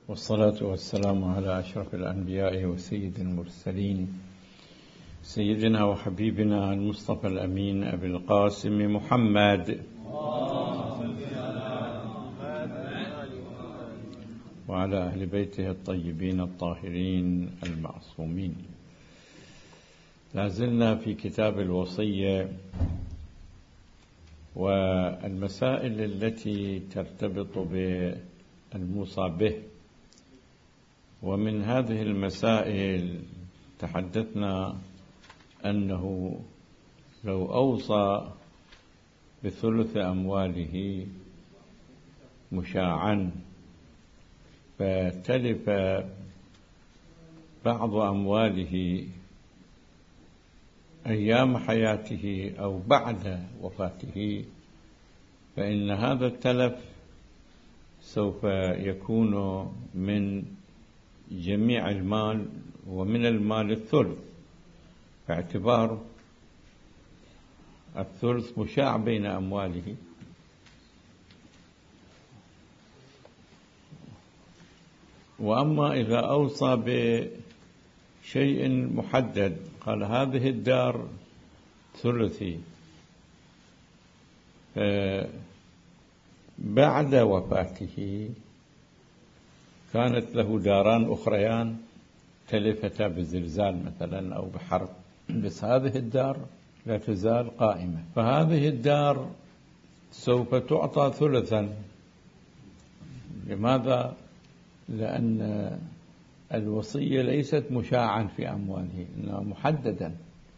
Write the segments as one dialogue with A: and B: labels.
A: والصلاة والسلام على أشرف الأنبياء وسيد المرسلين سيدنا وحبيبنا المصطفى الأمين أبي القاسم محمد وعلى أهل بيته الطيبين الطاهرين المعصومين. لازلنا في كتاب الوصية والمسائل التي ترتبط بالموصى به، ومن هذه المسائل تحدثنا أنه لو أوصى بثلث أمواله مشاعا فتلف بعض أمواله أيام حياته أو بعد وفاته، فإن هذا التلف سوف يكون من جميع المال ومن المال الثلث، باعتبار الثلث مشاع بين أمواله. وأما إذا أوصى بشيء محدد، قال هذه الدار ثلثي، بعد وفاته كانت له داران أخريان تلفتا بزلزال مثلا أو بحرب، بس هذه الدار لا تزال قائمة، فهذه الدار سوف تعطى ثلثا. لماذا؟ لأن الوصية ليست مشاعا في أمواله، إنها محددا،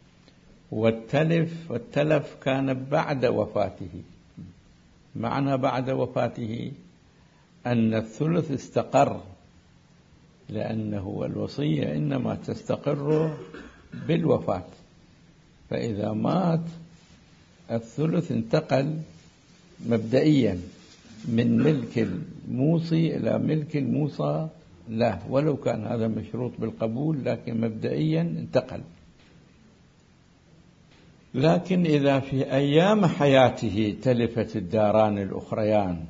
A: والتلف كان بعد وفاته. معنى بعد وفاته أن الثلث استقر، لأنه الوصية إنما تستقر بالوفاة، فإذا مات الثلث انتقل مبدئيا من ملك الموصي إلى ملك الموصى له، ولو كان هذا مشروط بالقبول، لكن مبدئيا انتقل. لكن إذا في أيام حياته تلفت الداران الأخريان،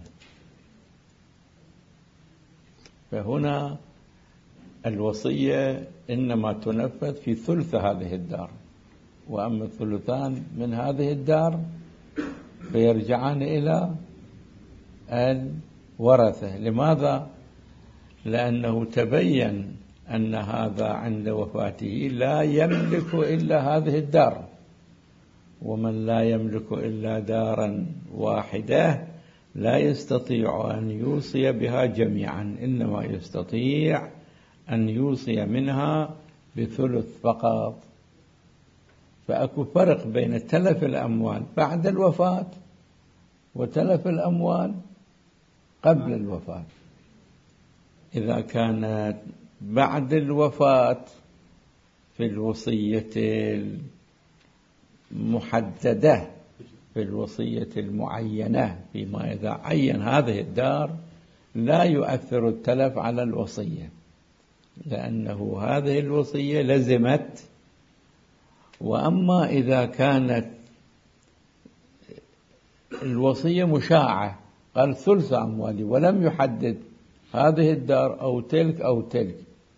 A: فهنا الوصية إنما تنفذ في ثلث هذه الدار، وأما الثلثان من هذه الدار فيرجعان إلى الورثة. لماذا؟ لأنه تبين أن هذا عند وفاته لا يملك إلا هذه الدار، ومن لا يملك إلا دارا واحدة لا يستطيع أن يوصي بها جميعا، إنما يستطيع أن يوصي منها بثلث فقط. فأكو فرق بين تلف الأموال بعد الوفاة وتلف الأموال قبل الوفاة. إذا كانت بعد الوفاة في الوصية المحددة، في الوصية المعينة، فيما إذا عين هذه الدار لا يؤثر التلف على الوصية، لأنه هذه الوصية لزمت. وأما إذا كانت الوصية مشاعة، قال ثلث أموالي ولم يحدد هذه الدار أو تلك أو تلك،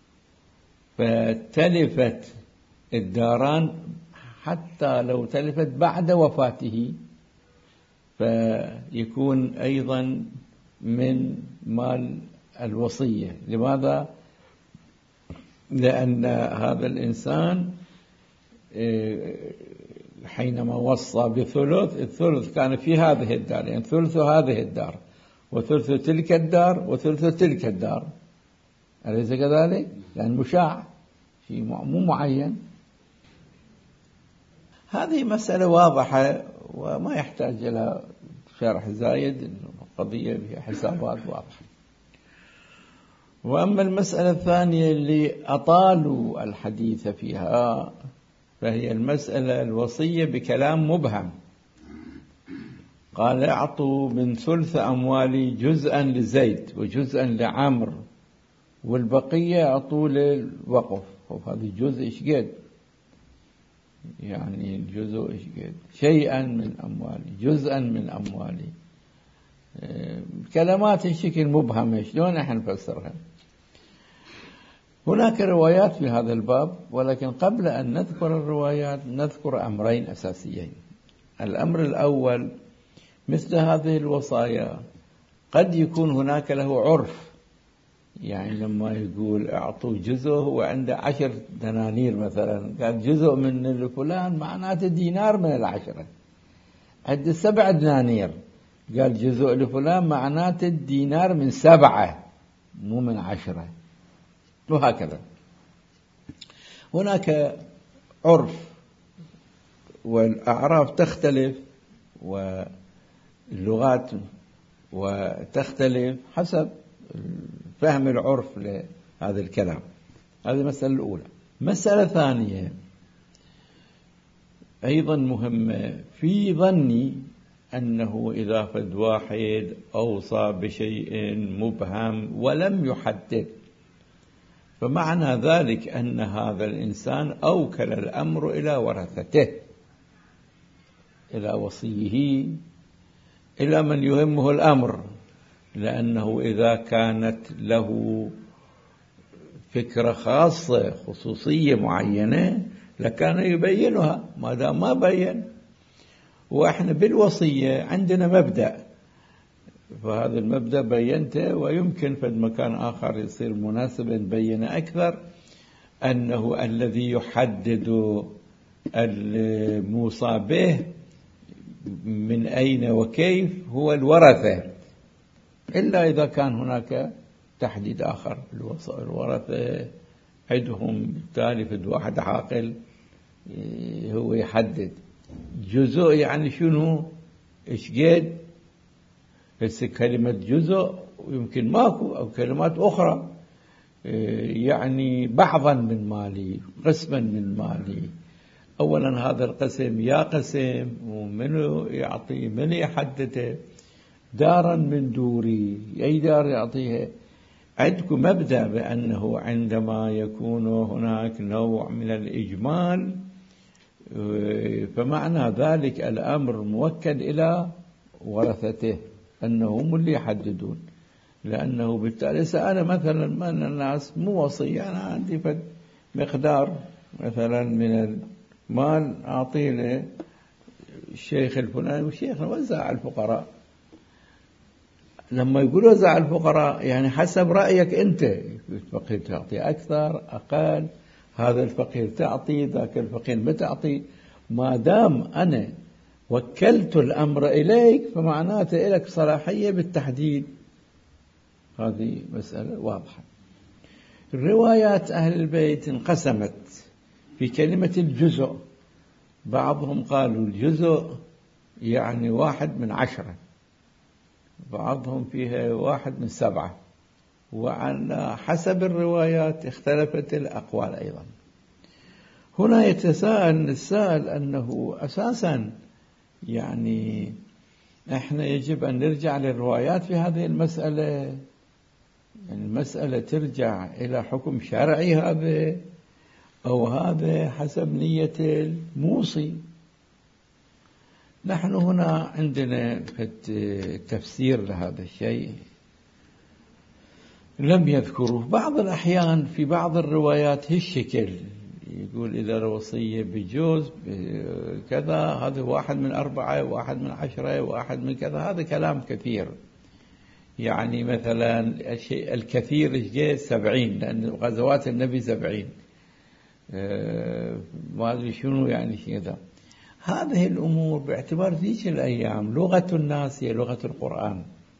A: فتلفت الداران حتى لو تلفت بعد وفاته فيكون أيضا من مال الوصية. لماذا؟ لأن هذا الإنسان حينما وصى بثلث، الثلث كان في هذه الدار، يعني ثلث هذه الدار وثلث تلك الدار وثلث تلك الدار، أليس كذلك؟ لأن مشاع شيء مو معين. هذه مسألة واضحة وما يحتاج إلى شرح زايد، القضية فيها حسابات واضحة. وأما المسألة الثانية اللي أطالوا الحديث فيها، فهي المسألة الوصية بكلام مبهم. قال اعطوا من ثلث أموالي جزءا لزيد وجزءا لعمر والبقية اعطوا للوقف. وهذا الجزء ايش قد؟ يعني الجزء ايش قد؟ شيئا من أموالي، جزءا من أموالي. كلمات الشكل مبهمة، شلون احنا نفسرها؟ هناك روايات في هذا الباب، ولكن قبل أن نذكر الروايات نذكر أمرين أساسيين. الأمر الأول، مثل هذه الوصايا قد يكون هناك له عرف، يعني لما يقول اعطوا جزء، هو عنده 10 دنانير مثلا، قال جزء من فلان معناته دينار من 10، عنده 7 دنانير قال جزء لفلان معناته الدينار من 7 مو من 10، وهكذا. هناك عرف والأعراف تختلف واللغات وتختلف حسب فهم العرف لهذا الكلام. هذه المسألة الأولى. مسألة ثانية أيضا مهمة، في ظني أنه إذا فد واحد أوصى بشيء مبهم ولم يحدد، فمعنى ذلك أن هذا الإنسان أوكل الأمر إلى ورثته، إلى وصيه، إلى من يهمه الأمر، لأنه إذا كانت له فكرة خاصة خصوصية معينة لكان يبينها، ما دام ما بين. وإحنا بالوصية عندنا مبدأ، فهذا المبدأ بينته، ويمكن في مكان آخر يصير مناسب نبين أكثر، أنه الذي يحدد الموصى به من أين وكيف هو الورثة، إلا إذا كان هناك تحديد آخر. الورثة عندهم بالتالي في واحد عاقل هو يحدد جزء، يعني شنو إيش قد، بس كلمة جزء ويمكن ماكو، أو كلمات أخرى، يعني بعضا من مالي، قسما من مالي. أولا هذا القسم يا قسم، ومنو يعطي، من يحدده، دارا من دوري، أي دار يعطيها. عندكم مبدأ بأنه عندما يكون هناك نوع من الإجمال فمعنى ذلك الأمر موكل إلى ورثته، أنهم اللي يحددون. لأنه بالتالي أنا مثلا من الناس مو وصي، أنا عندي مقدار مثلا من المال أعطيه للشيخ الفلاني، والشيخ وزع على الفقراء. لما يقول وزع على الفقراء يعني حسب رأيك أنت، الفقير تعطي أكثر أقل، هذا الفقير تعطي، ذاك الفقير ما تعطي. ما دام أنا وكلت الأمر إليك فمعناته لك صلاحية بالتحديد. هذه مسألة واضحة. الروايات أهل البيت انقسمت في كلمة الجزء، بعضهم قالوا الجزء يعني 1/10، بعضهم فيها 1/7، وعلى حسب الروايات اختلفت الأقوال أيضا. هنا يتساءل السائل أنه أساسا يعني احنا يجب أن نرجع للروايات في هذه المسألة، يعني المسألة ترجع إلى حكم شرعي هذا، أو هذا حسب نية الموصي. نحن هنا عندنا تفسير لهذا الشيء لم يذكره. بعض الأحيان في بعض الروايات هالشكل، يقول إذا الوصية بجوز كذا، هذا 1/4، 1/10، 1 كذا. هذا كلام كثير، يعني مثلا الشيء الكثير جاء 70، لأن غزوات النبي 70، ما أدري شنو يعني كذا. هذه الأمور باعتبار ذيك الأيام لغة الناس هي لغة القرآن،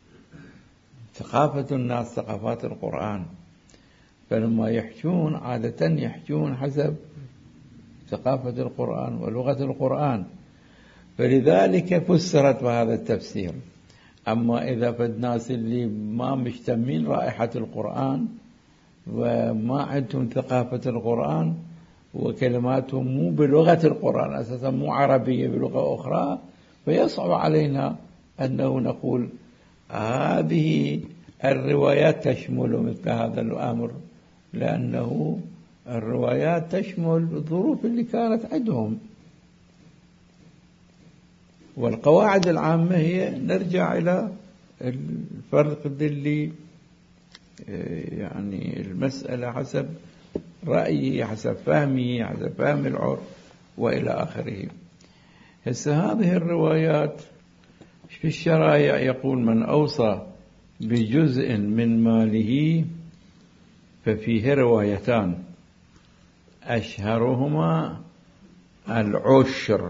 A: ثقافة الناس ثقافات القرآن، فلما يحجون عادة يحجون حسب ثقافة القرآن ولغة القرآن، فلذلك فسرت بهذا التفسير. أما إذا في الناس اللي ما مشتمين رائحة القرآن وما عندهم ثقافة القرآن وكلماتهم مو بلغة القرآن، أساسا مو عربية بلغة أخرى، فيصعب علينا أنه نقول هذه الروايات تشمل مثل هذا الأمر، لأنه الروايات تشمل الظروف اللي كانت عندهم. والقواعد العامة هي نرجع إلى الفرق اللي يعني المسألة حسب رأيي، حسب فهمي، حسب فهم العرف وإلى آخره. هسه هذه الروايات في الشرائع يقول من أوصى بجزء من ماله ففيه روايتان، أشهرهما العشر،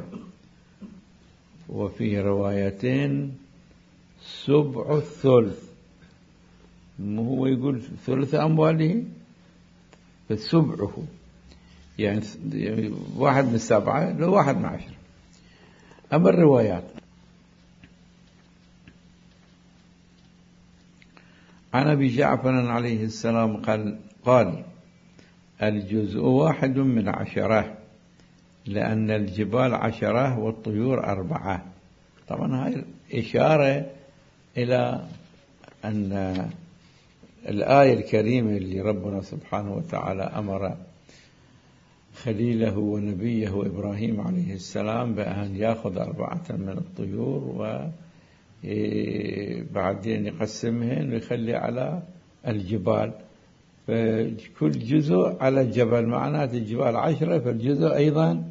A: وفي روايتين سبع الثلث. هو يقول ثلث أمواله فسبعه، يعني 1/7 ل1/10. أما الروايات عن أبي جعفر عليه السلام قال الجزء 1/10، لأن الجبال 10 والطيور 4. طبعا هاي إشارة إلى أن الآية الكريمة اللي ربنا سبحانه وتعالى أمر خليله ونبيه إبراهيم عليه السلام بأن يأخذ 4 من الطيور وبعدين يقسمهن ويخلي على الجبال، فكل جزء على الجبل، معناته الجبال 10 فالجزء أيضا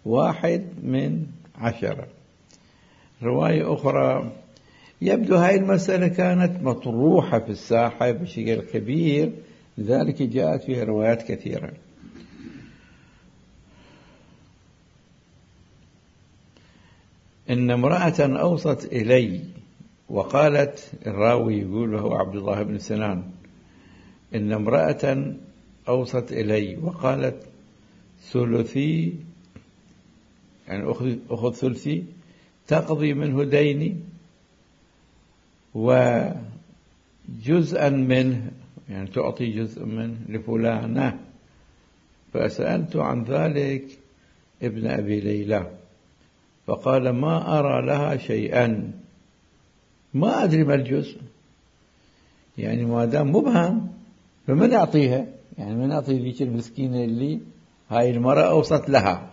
A: 1/10. رواية أخرى يبدو هاي المسألة كانت مطروحة في الساحة بشكل كبير، لذلك جاءت فيها روايات كثيرة. إن امرأة أوصت إلي وقالت، الراوي يقول وهو عبد الله بن سنان، إن امرأة أوصت إلي وقالت ثلثي، يعني أخذ ثلثي تقضي منه ديني وجزءا منه، يعني تعطي جزء منه لفلانة. فسألت عن ذلك ابن أبي ليلى فقال ما أرى لها شيئا، ما أدري ما الجزء، يعني ما دام مبهم فمن أعطيها، يعني من أعطي ذيك المسكينة اللي هاي المرأة أوصت لها.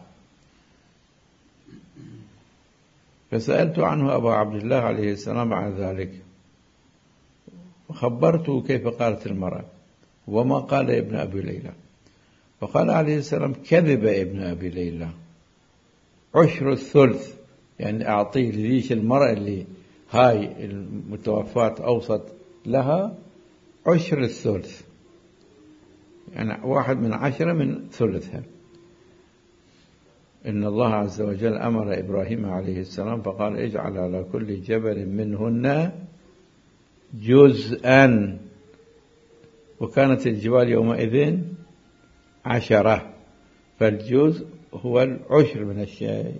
A: فسألت عنه أبا عبد الله عليه السلام عن ذلك، وخبرته كيف قالت المرأة وما قال ابن أبي ليلى. فقال عليه السلام كذب ابن أبي ليلى، 10 الثلث، يعني أعطيه لذيك المرأة اللي هاي المتوفاة أوصت لها 10 الثلث، يعني 1/10 من ثلثها. إن الله عز وجل أمر إبراهيم عليه السلام فقال اجعل على كل جبل منهن جزءا، وكانت الجبال يومئذ 10، فالجزء هو 10 من الشيء.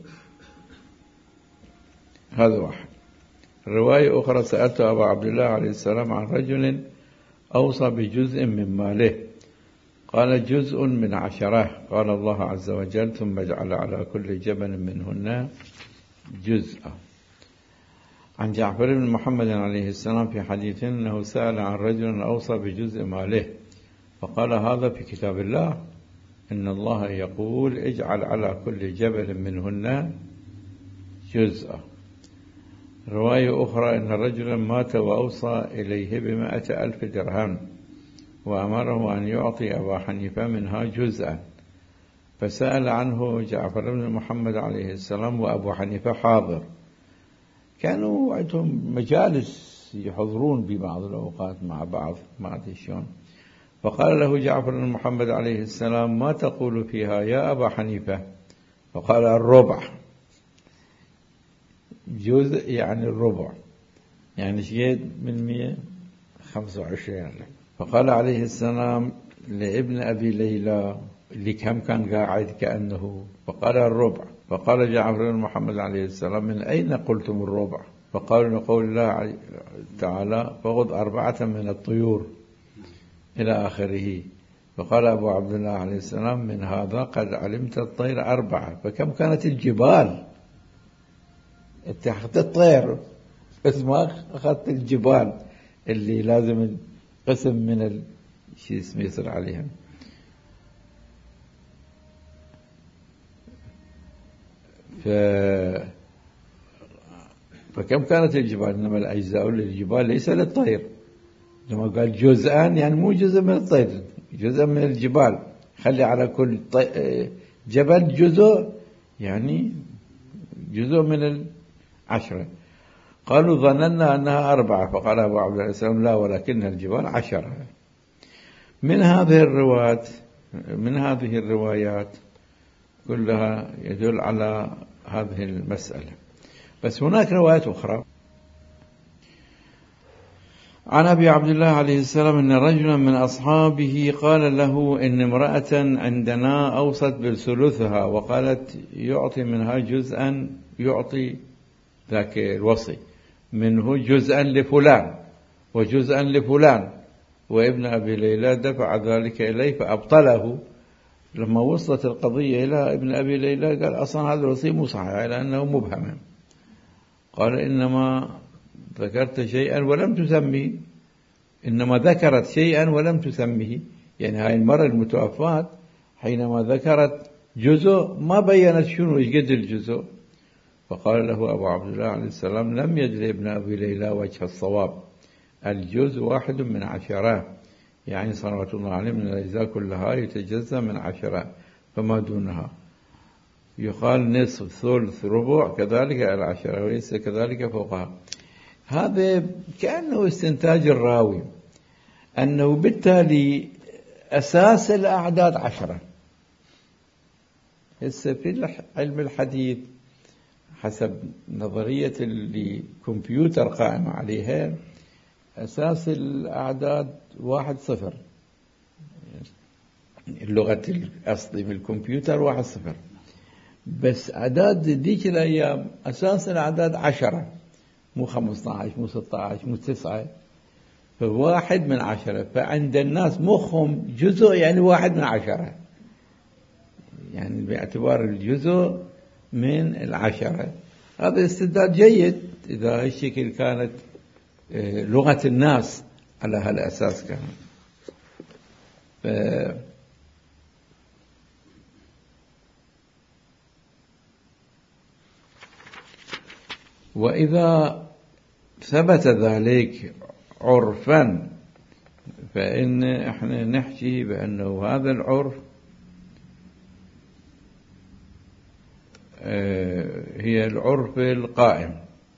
A: هذا واحد. رواية أخرى سألت أبا عبد الله عليه السلام عن رجل أوصى بجزء من ماله، قال جزء من 10، قال الله عز وجل ثم اجعل على كل جبل منهن جزءا. عن جعفر بن محمد عليه السلام في حديث أنه سأل عن رجل أوصى بجزء ماله فقال هذا في كتاب الله، إن الله يقول اجعل على كل جبل منهن جزءا. رواية أخرى أن رجلا مات وأوصى إليه ب100,000 درهم وأمره أن يعطي أبا حنيفة منها جزءا، فسأل عنه جعفر بن محمد عليه السلام وأبو حنيفة حاضر، كانوا عندهم مجالس يحضرون ببعض الأوقات مع بعض، ما أدري شلون. فقال له جعفر بن محمد عليه السلام ما تقول فيها يا أبا حنيفة؟ فقال الربع، جزء يعني الربع، يعني شيء من 125. فقال عليه السلام لابن أبي ليلى اللي كم كان قاعد كأنه، فقال الربع. فقال جعفر بن محمد عليه السلام من أين قلتم الربع؟ فقالوا لقول الله تعالى فخذ 4 من الطيور إلى آخره. فقال أبو عبد الله عليه السلام من هذا قد علمت الطير 4، فكم كانت الجبال؟ انت أخذت الطير بس ما أخذت الجبال اللي لازم قسم من الشيء اسمه يصير عليها. فكم كانت الجبال؟ إنما الأجزاء للجبال ليس للطير، لما قال جزءا يعني مو جزء من الطير، جزء من الجبال، خلي على كل جبل جزء، يعني جزء من 10. قالوا ظننا أنها 4، فقال أبو عبد الله السلام لا ولكنها الجبال 10. من هذه الروايات كلها يدل على هذه المسألة. بس هناك روايات أخرى عن أبي عبد الله عليه السلام أن رجلا من أصحابه قال له إن امرأة عندنا أوصت بثلثها وقالت يعطي منها جزءا، يعطي ذاك الوصي منه جزءا لفلان وجزءا لفلان، وابن أبي ليلى دفع ذلك إليه فأبطله. لما وصلت القضية إلى ابن أبي ليلى قال أصلا هذا الوصي مو صحيح لأنه مبهم. قال إنما ذكرت شيئا ولم تسميه، إنما ذكرت شيئا ولم تسميه، يعني هاي المرة المتوفاة حينما ذكرت جزء ما بيّنت شنو إيش قد الجزء. فقال له أبو عبد الله عليه السلام لم يجد ابن أبي ليلى وجه الصواب، الجزء 1 من 10، يعني صلوات الله عليه من الأجزاء كلها يتجزأ من 10 فما دونها، يقال نصف ثلث ربع كذلك 10 وليس كذلك فوقها. هذا كأنه استنتاج الراوي أنه بالتالي أساس الأعداد 10. هسه في علم الحديث حسب نظرية اللي كمبيوتر قائم عليها أساس الأعداد 1 0، اللغة الأصلي في الكمبيوتر 1 0، بس أعداد ديك الأيام أساس الأعداد 10، مو 15 مو 16 مو 9، فواحد من 10. فعند الناس مخهم جزء يعني 1 من 10، يعني باعتبار الجزء من 10. هذا استدلال جيد إذا هالشكل كانت لغة الناس على هالأساس كانت. وإذا ثبت ذلك عرفا فإن احنا نحكي بأنه هذا العرف هي العرف القائم.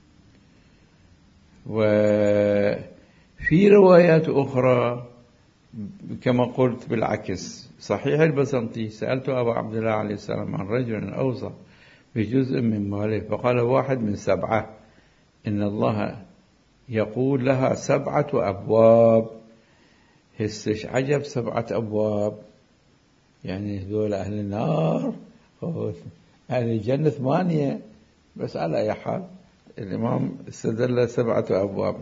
A: وفي روايات أخرى كما قلت بالعكس. صحيح البسنطي سألت أبا عبد الله عليه السلام عن رجل أوصى بجزء من ماله فقال 1 من 7، إن الله يقول لها 7 أبواب. هسش عجب 7 أبواب، يعني هذول أهل النار، أهل الجنة 8، بس على أي حال الإمام استدل 7 أبواب.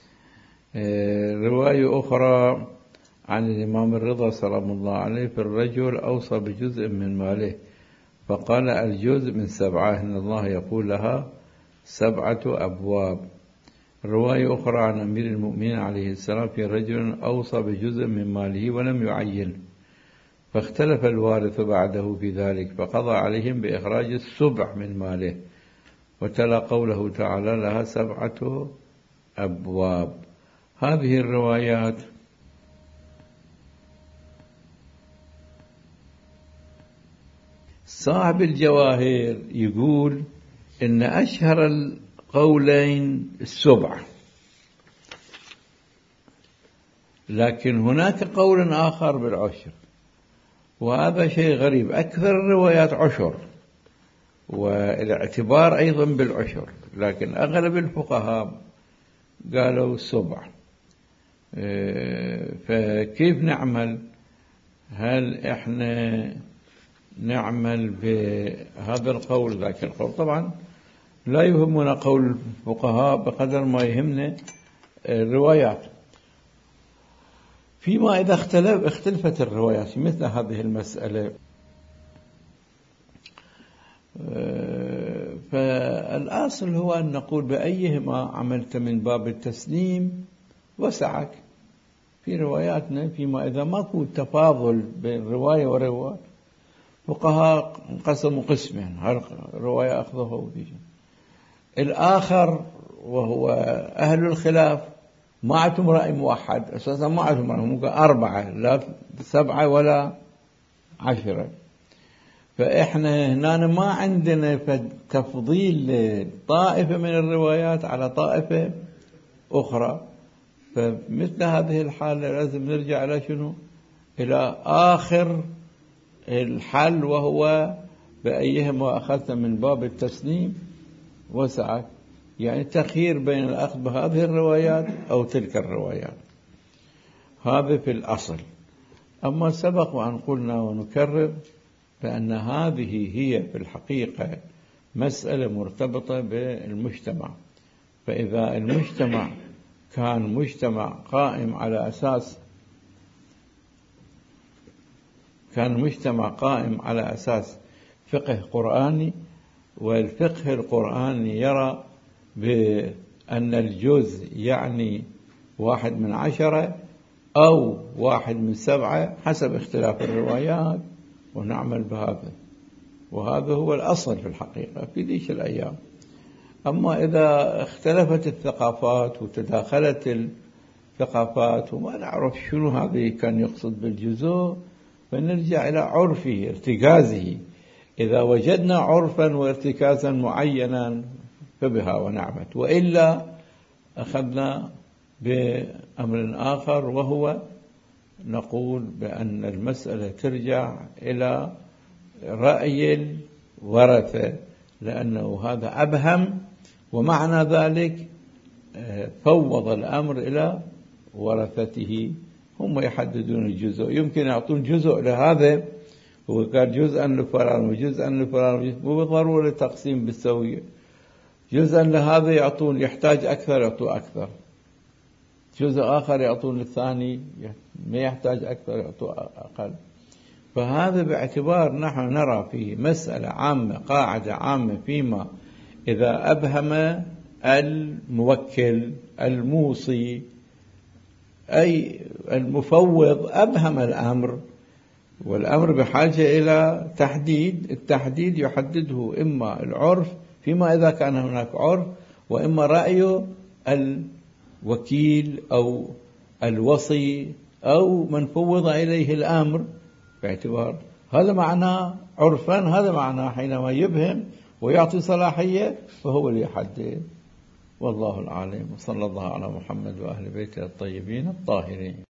A: رواية أخرى عن الإمام الرضا سلام الله عليه في الرجل أوصى بجزء من ماله فقال الجزء من 7، إن الله يقول لها 7 أبواب. رواية أخرى عن أمير المؤمنين عليه السلام في رجل أوصى بجزء من ماله ولم يعين، فاختلف الوارث بعده في ذلك فقضى عليهم بإخراج السبع من ماله، وتلا قوله تعالى لها 7 أبواب. هذه الروايات صاحب الجواهر يقول إن أشهر القولين 7، لكن هناك قول آخر بالعشر، وهذا شيء غريب. أكثر الروايات 10 والاعتبار أيضا بالعشر، لكن أغلب الفقهاء قالوا 7. فكيف نعمل؟ هل إحنا نعمل بهذا القول ذاك القول؟ طبعا لا يهمنا قول الفقهاء بقدر ما يهمنا الروايات. فيما إذا اختلفت الروايات في مثل هذه المسألة، فالأصل هو أن نقول بأيهما عملت من باب التسليم وسعك. في رواياتنا فيما إذا ماكو تفاضل بين رواية ورواية، فقهاء انقسموا قسمين، رواية أخذوها وذيك. الآخر وهو أهل الخلاف ما عندهم رأي موحد أساسا، ما عندهم رأي، ممكن 4 لا 7 ولا 10. فإحنا هنا ما عندنا تفضيل طائفة من الروايات على طائفة أخرى. فمثل هذه الحالة لازم نرجع إلى شنو؟ إلى آخر الحل، وهو بأيهما أخذت من باب التسليم وسعك، يعني التخيير بين الأخذ بهذه الروايات أو تلك الروايات. هذا في الأصل. أما سبق وأن قلنا ونكرر بأن هذه هي في الحقيقة مسألة مرتبطة بالمجتمع. فإذا المجتمع كان مجتمع قائم على أساس فقه قرآني، والفقه القرآني يرى بأن الجزء يعني 1/10 أو 1/7 حسب اختلاف الروايات، ونعمل بهذا، وهذا هو الأصل في الحقيقة في ذيك الأيام. أما إذا اختلفت الثقافات وتداخلت الثقافات وما نعرف شنو هذا كان يقصد بالجزء، فنرجع إلى عرفه ارتكازه. إذا وجدنا عرفا وارتكازا معينا فبها ونعمت، وإلا أخذنا بأمر آخر، وهو نقول بأن المسألة ترجع إلى رأي الورثة، لأنه هذا أبهم، ومعنى ذلك فوض الأمر إلى ورثته، هم يحددون الجزء. يمكن يعطون جزء لهذا وقال جزءا لفلان وجزءا لفلان، مو بالضرورة تقسيم بالسوية. جزءا لهذا يعطون، يحتاج أكثر يعطوا أكثر، جزء آخر يعطون الثاني ما يحتاج أكثر يعطوا أقل. فهذا باعتبار نحن نرى في مسألة عامة، قاعدة عامة، فيما إذا أبهم الموكل الموصي أي المفوض أبهم الأمر، والأمر بحاجة إلى تحديد. التحديد يحدده إما العرف فيما إذا كان هناك عرف، وإما رأي الوكيل أو الوصي أو من فوض إليه الأمر، باعتبار هذا معناه عرفا، هذا معناه حينما يبهم ويعطي صلاحية فهو اللي يحدد. والله العالم، وصلى الله على محمد وأهل بيته الطيبين الطاهرين.